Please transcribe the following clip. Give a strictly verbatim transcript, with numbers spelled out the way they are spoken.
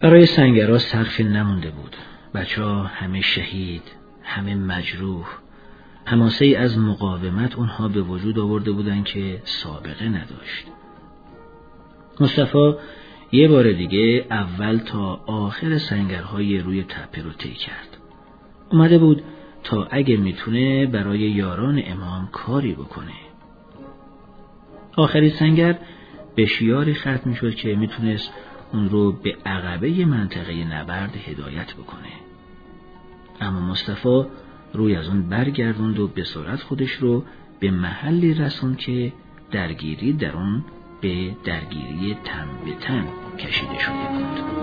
برای سنگرها سقفی نمونده بود. بچه ها همه شهید، همه مجروح. حماسه ای از مقاومت اونها به وجود آورده بودن که سابقه نداشت. مصطفی یه بار دیگه اول تا آخر سنگرهای روی تپه رو طی کرد. اومده بود تا اگه میتونه برای یاران امام کاری بکنه. آخری سنگر به شیاری ختم میشد که میتونست اون رو به عقبه منطقه نبرد هدایت بکنه. اما مصطفی روی از اون برگردوند و به سرعت خودش رو به محلی رسوند که درگیری در اون به درگیری تن به تن کشیده شده بود.